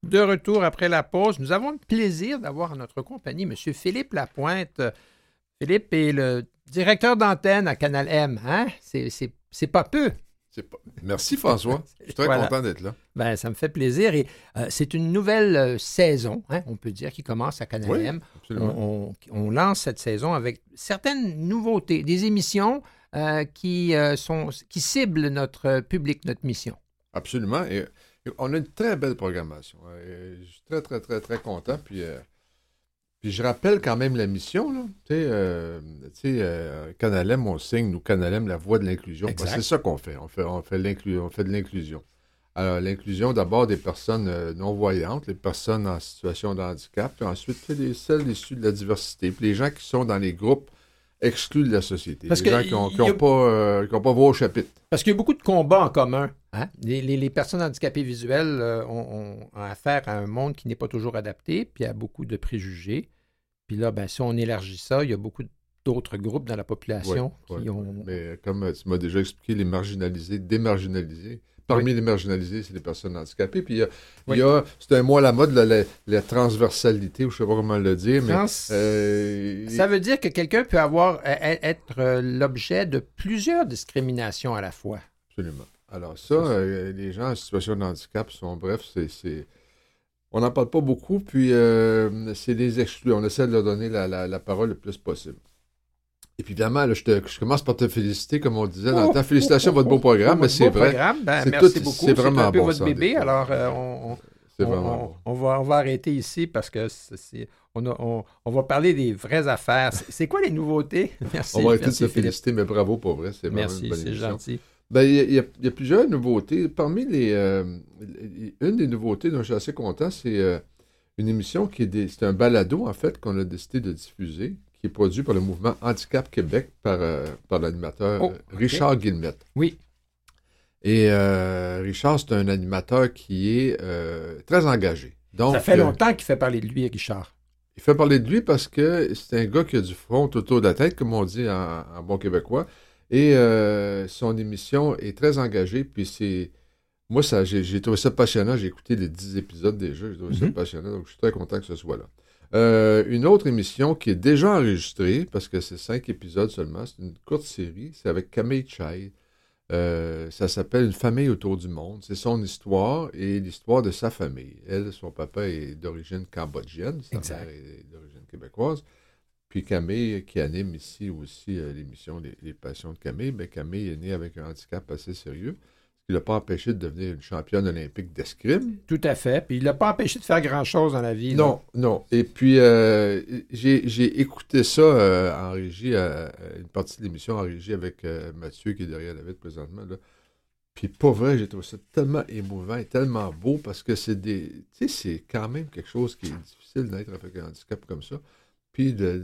De retour après la pause, nous avons le plaisir d'avoir en notre compagnie M. Philippe Lapointe. Philippe est le directeur d'antenne à Canal M. Hein? C'est pas peu. Merci François. Je suis très content d'être là. Ben, ça me fait plaisir. Et c'est une nouvelle saison, hein, on peut dire, qui commence à Canal M. On lance cette saison avec certaines nouveautés, des émissions qui ciblent notre public, notre mission. Absolument. Et on a une très belle programmation. Je suis très, très, très, très content. Puis je rappelle quand même la mission. Là. Canal M, on signe, nous, Canal M, la voie de l'inclusion. Ben, c'est ça qu'on fait. On fait de l'inclusion. Alors, l'inclusion, d'abord, des personnes non-voyantes, les personnes en situation de handicap, puis ensuite, celles issues de la diversité, puis les gens qui sont dans les groupes exclus de la société. Parce les gens qui n'ont pas voix au chapitre. Parce qu'il y a beaucoup de combats en commun. Hein? Les personnes handicapées visuelles ont affaire à un monde qui n'est pas toujours adapté, puis à beaucoup de préjugés. Puis là, ben, si on élargit ça, il y a beaucoup d'autres groupes dans la population qui ont... Mais comme tu m'as déjà expliqué, les marginalisés, démarginalisés. Parmi les marginalisés, c'est les personnes handicapées. Puis il y a c'est un mot à la mode, la transversalité, ou je ne sais pas comment le dire. Mais, ça veut dire que quelqu'un peut être l'objet de plusieurs discriminations à la fois. Absolument. Alors ça, les gens en situation de handicap sont, on n'en parle pas beaucoup, puis c'est des exclus. On essaie de leur donner la parole le plus possible. Et puis évidemment, là, je commence par te féliciter, comme on disait dans le temps. Félicitations à votre beau programme, mais c'est vrai. Merci beaucoup. C'est vraiment un peu bon. Votre bébé, alors on va arrêter ici parce que on va parler des vraies affaires. C'est quoi les nouveutes? Merci. On va arrêter de se féliciter, mais bravo pour vrai. C'est vraiment une bonne c'est émission. Gentil. Ben, il y a plusieurs nouveautés. Parmi une des nouveautés dont je suis assez content, c'est une émission c'est un balado, en fait, qu'on a décidé de diffuser, qui est produit par le mouvement Handicap Québec par l'animateur Richard Guillemette. Oui. Et Richard, c'est un animateur qui est très engagé. Donc, ça fait longtemps qu'il fait parler de lui, Richard. Il fait parler de lui parce que c'est un gars qui a du front autour de la tête, comme on dit en bon québécois. Et son émission est très engagée. Puis moi, j'ai trouvé ça passionnant. J'ai écouté les 10 épisodes déjà. J'ai trouvé ça passionnant. Donc, je suis très content que ce soit là. Une autre émission qui est déjà enregistrée, parce que c'est 5 épisodes seulement. C'est une courte série. C'est avec Camille Chai. Ça s'appelle Une famille autour du monde. C'est son histoire et l'histoire de sa famille. Elle, son papa est d'origine cambodgienne. Sa mère est d'origine québécoise. Puis Camille, qui anime ici aussi l'émission Les Passions de Camille, bien, Camille est née avec un handicap assez sérieux, ce qui ne l'a pas empêché de devenir une championne olympique d'escrime. Tout à fait. Puis il ne l'a pas empêché de faire grand-chose dans la vie. Non, non. Et puis, j'ai écouté ça en régie, une partie de l'émission en régie avec Mathieu, qui est derrière la vitre présentement, là. Puis, pas vrai, j'ai trouvé ça tellement émouvant et tellement beau, parce que c'est quand même quelque chose qui est difficile d'être avec un handicap comme ça. Puis de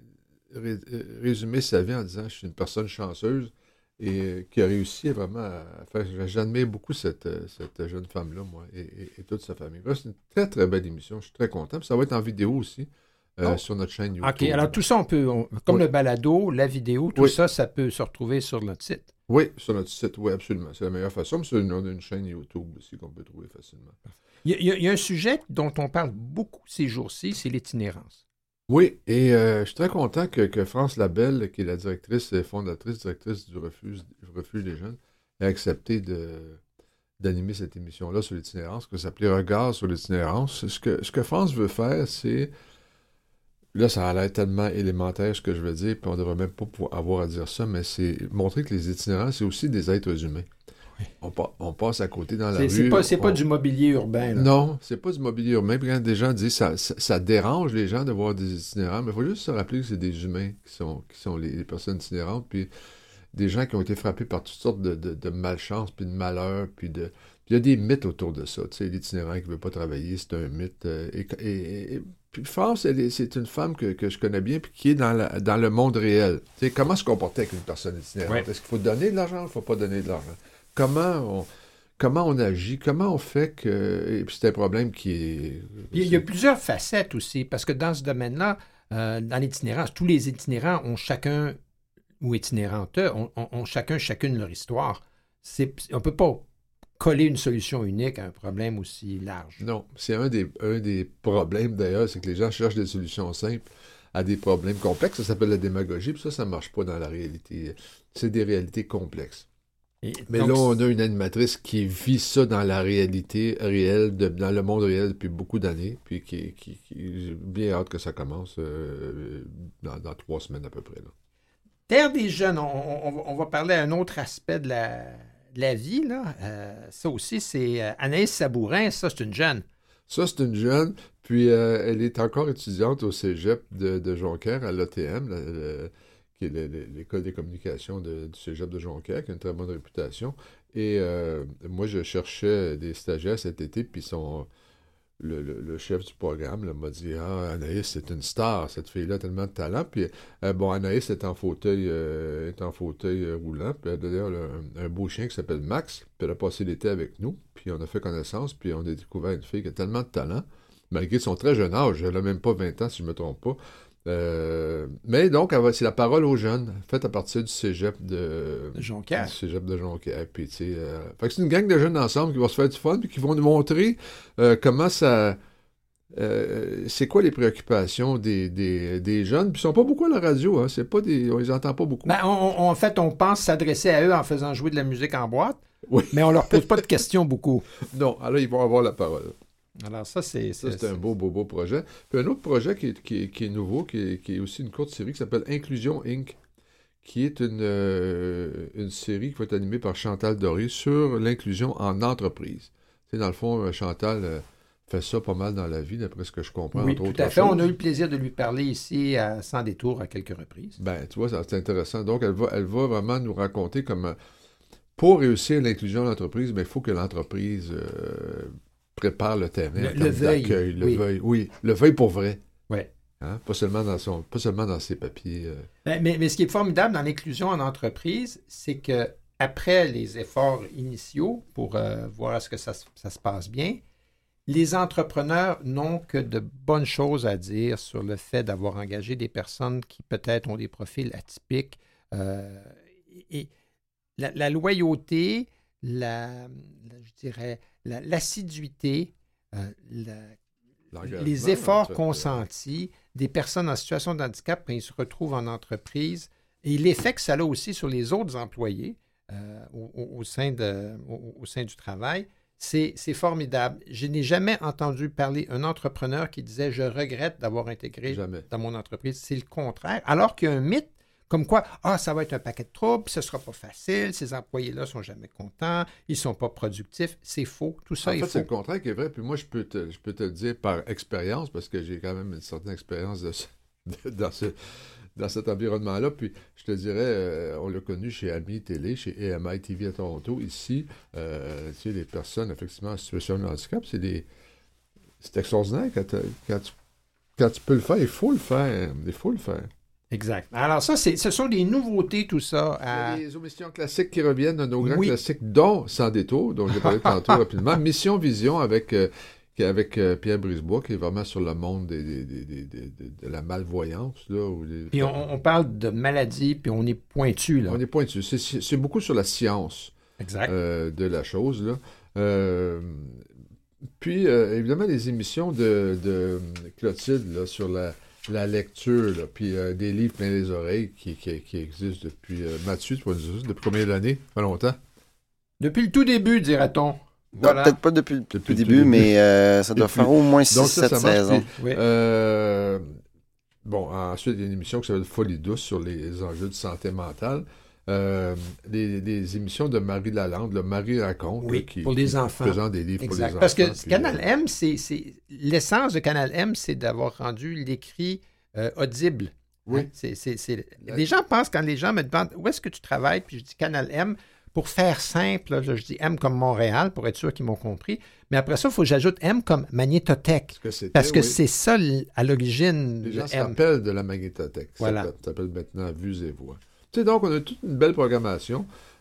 résumer sa vie en disant « Je suis une personne chanceuse » et qui a réussi vraiment à faire... J'admire beaucoup cette jeune femme-là, moi, et toute sa famille. Là, c'est une très, très belle émission. Je suis très content. Puis ça va être en vidéo aussi sur notre chaîne YouTube. OK. Alors, tout ça, comme le balado, la vidéo, tout ça, ça peut se retrouver sur notre site. Oui, sur notre site, oui, absolument. C'est la meilleure façon. Mais on a une chaîne YouTube aussi qu'on peut trouver facilement. Il y a un sujet dont on parle beaucoup ces jours-ci, c'est l'itinérance. Oui, et je suis très content que France Labelle, qui est la directrice et directrice du refuge des jeunes, ait accepté d'animer cette émission-là sur l'itinérance, que ça s'appelait Regard sur l'itinérance. Ce que France veut faire, c'est... Là, ça a l'air tellement élémentaire ce que je veux dire, puis on ne devrait même pas avoir à dire ça, mais c'est montrer que les itinérants, c'est aussi des êtres humains. Oui. On passe à côté dans la rue. C'est pas du mobilier urbain. Là. Non, c'est pas du mobilier urbain. Puis quand des gens disent ça dérange les gens de voir des itinérants, mais il faut juste se rappeler que c'est des humains qui sont les personnes itinérantes, puis des gens qui ont été frappés par toutes sortes de malchance, puis de malheur, puis il y a des mythes autour de ça. Tu sais, l'itinérant qui ne veut pas travailler, c'est un mythe. Puis France, c'est une femme que je connais bien, puis qui est dans le monde réel. Tu sais, comment se comporter avec une personne itinérante? Ouais. Est-ce qu'il faut donner de l'argent ou il ne faut pas donner de l'argent? Comment on agit, comment on fait que... Et puis c'est un problème qui est... Il y a plusieurs facettes aussi, parce que dans ce domaine-là, dans l'itinérance, tous les itinérants ont chacun, ou itinérantes, ont chacune leur histoire. On ne peut pas coller une solution unique à un problème aussi large. Non, c'est un des problèmes d'ailleurs, c'est que les gens cherchent des solutions simples à des problèmes complexes. Ça s'appelle la démagogie, puis ça ne marche pas dans la réalité. C'est des réalités complexes. Mais donc, là, on a une animatrice qui vit ça dans la réalité réelle, dans le monde réel depuis beaucoup d'années, puis qui j'ai bien hâte que ça commence dans 3 semaines à peu près. Là. Terre des jeunes, on va parler à un autre aspect de la vie. Là. Ça aussi, c'est Anaïs Sabourin, ça, c'est une jeune. Ça, c'est une jeune, puis elle est encore étudiante au cégep de Jonquière, à l'ATM, qui est l'école des communications du cégep de Jonquière, qui a une très bonne réputation. Et moi, je cherchais des stagiaires cet été, puis le chef du programme m'a dit « Ah, Anaïs, c'est une star, cette fille-là a tellement de talent. » Puis, Anaïs est en fauteuil roulant, puis elle a d'ailleurs un beau chien qui s'appelle Max, puis elle a passé l'été avec nous, puis on a fait connaissance, puis on a découvert une fille qui a tellement de talent, malgré son très jeune âge, elle n'a même pas 20 ans, si je ne me trompe pas. Mais donc, c'est la parole aux jeunes, faite à partir du cégep de Jonquière. Du cégep de Jonquière. Puis, fait que c'est une gang de jeunes ensemble qui vont se faire du fun, puis qui vont nous montrer comment ça. C'est quoi les préoccupations des jeunes. Puis ils sont pas beaucoup à la radio, hein. C'est pas on les entend pas beaucoup. Ben, en fait, on pense s'adresser à eux en faisant jouer de la musique en boîte, oui. Mais on leur pose pas de questions beaucoup. Non, alors ils vont avoir la parole. Alors ça, c'est un beau projet. Puis un autre projet qui est nouveau, qui est aussi une courte série qui s'appelle Inclusion Inc., qui est une série qui va être animée par Chantal Doré sur l'inclusion en entreprise. Tu sais, dans le fond, Chantal fait ça pas mal dans la vie, d'après ce que je comprends, oui, entre autres tout à fait. choses. On a eu le plaisir de lui parler ici à Sans détour à quelques reprises. Ben, tu vois, c'est intéressant. Donc, elle va vraiment nous raconter comment, pour réussir l'inclusion en entreprise, il faut que l'entreprise prépare le terrain d'accueil, le veuille. Oui, le veuille pour vrai. Oui. Hein? Pas seulement dans ses papiers. Mais ce qui est formidable dans l'inclusion en entreprise, c'est que après les efforts initiaux pour voir est-ce que ça se passe bien, les entrepreneurs n'ont que de bonnes choses à dire sur le fait d'avoir engagé des personnes qui peut-être ont des profils atypiques. Et la loyauté, je dirais, l'assiduité, les efforts consentis des personnes en situation de handicap quand ils se retrouvent en entreprise et l'effet que ça a aussi sur les autres employés au sein du travail, c'est formidable. Je n'ai jamais entendu parler un entrepreneur qui disait « je regrette d'avoir intégré dans mon entreprise ». C'est le contraire. Alors qu'il y a un mythe comme quoi, ça va être un paquet de troubles, ce ne sera pas facile, ces employés-là ne sont jamais contents, ils ne sont pas productifs. C'est faux, tout ça est faux. En fait, c'est le contraire qui est vrai. Puis moi, je peux te le dire par expérience, parce que j'ai quand même une certaine expérience dans cet environnement-là. Puis je te dirais, on l'a connu chez AMI Télé, chez AMI TV à Toronto. Ici, tu sais, les personnes, effectivement, en situation de handicap, c'est extraordinaire. Quand tu peux le faire, il faut le faire. Il faut le faire. Exact. Alors ça, ce sont des nouveautés, tout ça. Il y a des émissions classiques qui reviennent, nos grands classiques, dont Sans détour, dont j'ai parlé tantôt rapidement. Mission Vision avec Pierre Brisebois, qui est vraiment sur le monde de la malvoyance. Là, puis on parle de maladies, puis on est pointu. Là. On est pointu. C'est beaucoup sur la science de la chose. Là. Puis, évidemment, les émissions de Clotilde là, sur la lecture, là, puis des livres plein les oreilles qui existent depuis... Mathieu, tu vas nous dire depuis combien d'années? Pas longtemps? Depuis le tout début, dirait-on. Voilà. Peut-être pas depuis le début, mais ça doit faire au moins 6-7 saisons. Oui. Ensuite, il y a une émission qui s'appelle Folie douce sur les enjeux de santé mentale. Les émissions de Marie Lalande, Marie raconte, qui pour les enfants. Présente des livres pour les enfants. Parce que Canal M, l'essence de Canal M, c'est d'avoir rendu l'écrit audible. Oui. Hein? Les gens pensent, quand les gens me demandent où est-ce que tu travailles, puis je dis Canal M, pour faire simple, là, je dis M comme Montréal, pour être sûr qu'ils m'ont compris. Mais après ça, il faut que j'ajoute M comme magnétothèque. Parce que c'est ça à l'origine. Les gens se rappellent de la magnétothèque. Voilà. Ça s'appelle maintenant Vues et Voix. Tu sais, donc, on a toute une belle programmation.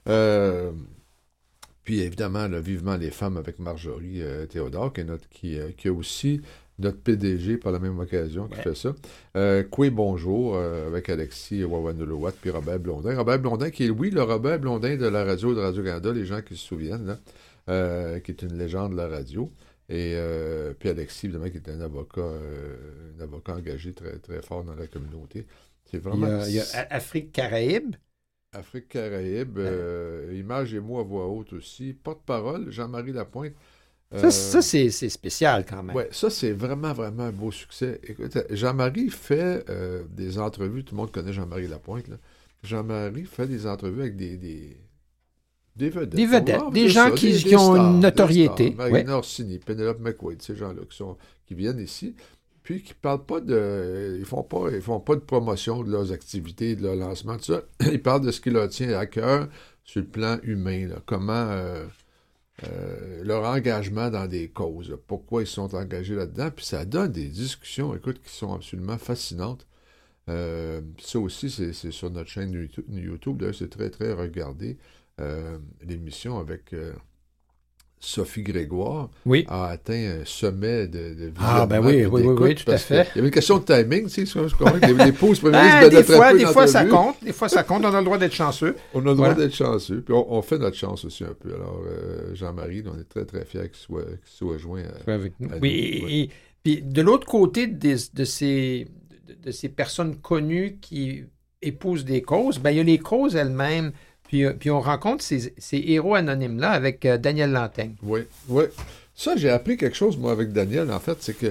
Puis, évidemment, là, vivement les femmes avec Marjorie Théodore, qui a aussi notre PDG par la même occasion qui fait ça. Coué Bonjour avec Alexis Wawanolowat puis Robert Blondin. Robert Blondin qui est, le Robert Blondin de la radio de Radio-Canada, les gens qui se souviennent. qui est une légende de la radio. Et puis Alexis, évidemment, qui est un avocat engagé très, très fort dans la communauté. C'est vraiment... Il y a Afrique-Caraïbes. Afrique-Caraïbes, Images et mots à voix haute aussi. Porte-parole, Jean-Marie Lapointe. Ça c'est spécial quand même. Oui, ça, c'est vraiment, vraiment un beau succès. Écoute, Jean-Marie fait des entrevues, tout le monde connaît Jean-Marie Lapointe, là. Jean-Marie fait des entrevues avec des vedettes. Des vedettes, des gens qui ont une notoriété. Marina Orsini, Penelope McQuaid, ces gens-là qui viennent ici, puis qui parlent pas de... Ils font pas de promotion de leurs activités, de leur lancement, tout ça. Ils parlent de ce qui leur tient à cœur sur le plan humain, là. Comment... leur engagement dans des causes, là. Pourquoi ils sont engagés là-dedans, puis ça donne des discussions, écoute, qui sont absolument fascinantes. Ça aussi, c'est sur notre chaîne YouTube, d'ailleurs, c'est très, très regardé. L'émission avec Sophie Grégoire a atteint un sommet de visionnement. Ah, ben oui, tout à fait. Il y avait une question de timing, tu sais, je comprends que les pauses préministres des fois, ça compte. Des fois, ça compte. On a le droit d'être chanceux. On a le droit d'être chanceux. Puis on fait notre chance aussi un peu. Alors, Jean-Marie, on est très, très fiers qu'il soit joint avec nous. Oui, et puis de l'autre côté de ces personnes connues qui épousent des causes, ben il y a les causes elles-mêmes. Puis on rencontre ces héros anonymes-là avec Daniel Lantaigne. Oui. Ça, j'ai appris quelque chose, moi, avec Daniel, en fait, c'est que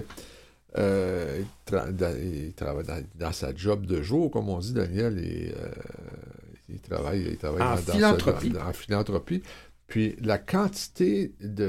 il travaille dans sa job de jour, comme on dit, Daniel, il travaille en philanthropie. En philanthropie. Puis la quantité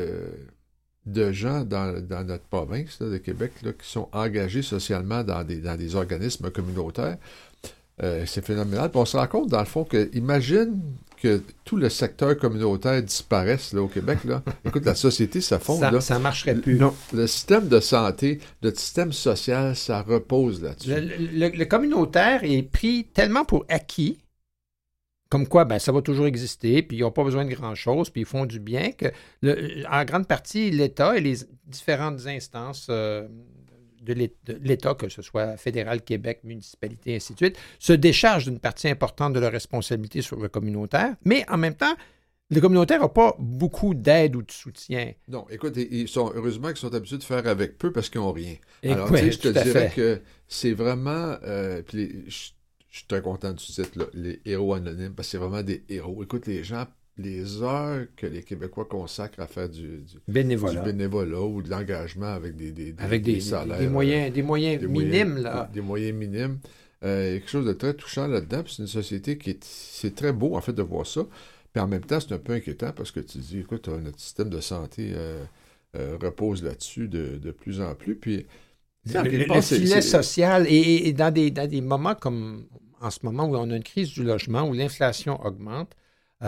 de gens dans notre province là, de Québec là, qui sont engagés socialement dans des organismes communautaires, c'est phénoménal. Puis on se rend compte, dans le fond, que imagine que tout le secteur communautaire disparaisse là, au Québec. Là. Écoute, la société s'effondre. Ça ne marcherait plus. Non. Le système de santé, le système social, ça repose là-dessus. Le communautaire est pris tellement pour acquis, comme quoi ça va toujours exister, puis ils n'ont pas besoin de grand-chose, puis ils font du bien, que en grande partie, l'État et les différentes instances de l'État, que ce soit fédéral, Québec, municipalité, ainsi de suite, se déchargent d'une partie importante de leur responsabilité sur le communautaire, mais en même temps, le communautaire n'a pas beaucoup d'aide ou de soutien. Non, écoute, heureusement qu'ils sont habitués de faire avec peu parce qu'ils n'ont rien. Alors, oui, je te dirais que c'est vraiment... je suis très content du titre, là, les héros anonymes, parce que c'est vraiment des héros. Écoute, les gens... Les heures que les Québécois consacrent à faire du bénévolat ou de l'engagement avec des salaires. Des moyens minimes, là. Des moyens minimes. Il y a quelque chose de très touchant là-dedans. Puis c'est une société c'est très beau, en fait, de voir ça. Puis en même temps, c'est un peu inquiétant parce que tu dis, écoute, notre système de santé repose là-dessus de plus en plus. Puis le filet social, et dans des moments comme en ce moment où on a une crise du logement, où l'inflation augmente,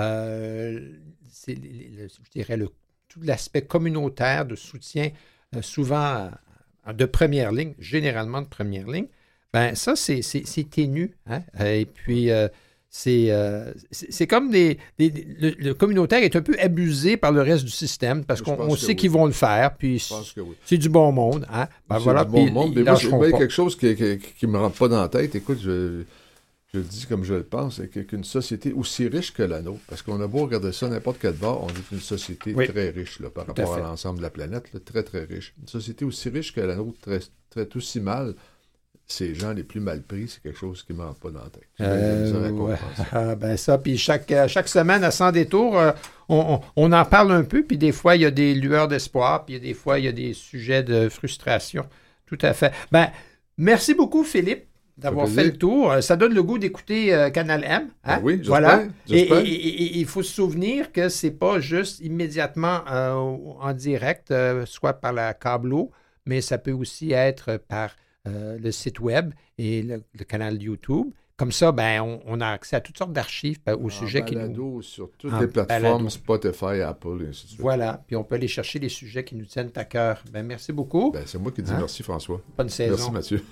c'est, je dirais, tout l'aspect communautaire de soutien, souvent de première ligne, généralement de première ligne, ça, c'est ténu. Hein? Et puis, c'est comme le communautaire est un peu abusé par le reste du système parce qu'on sait qu'ils vont le faire, puis c'est du bon monde. Hein? C'est du bon monde, mais moi, il y a quelque chose qui ne me rentre pas dans la tête. Écoute, je le dis comme je le pense, c'est qu'une société aussi riche que la nôtre, parce qu'on a beau regarder ça n'importe quel bord, on est une société très riche là, par rapport à l'ensemble de la planète, là, très, très riche. Une société aussi riche que la nôtre traite aussi mal ces gens les plus mal pris, c'est quelque chose qui ne manque pas dans la tête. Ça, puis chaque semaine, à 100 détours, on en parle un peu, puis des fois, il y a des lueurs d'espoir, puis des fois, il y a des sujets de frustration. Tout à fait. Merci beaucoup, Philippe, d'avoir fait le tour. Ça donne le goût d'écouter Canal M. Hein? Oui, voilà. Et il faut se souvenir que c'est pas juste immédiatement en direct, soit par la câbleau, mais ça peut aussi être par le site web et le canal YouTube. Comme ça, on a accès à toutes sortes d'archives au sujet qui nous... sur toutes les plateformes, Spotify, Apple, et ainsi de suite. Voilà, puis on peut aller chercher les sujets qui nous tiennent à cœur. Merci beaucoup. C'est moi qui dis merci, François. Bonne saison. Merci, Mathieu.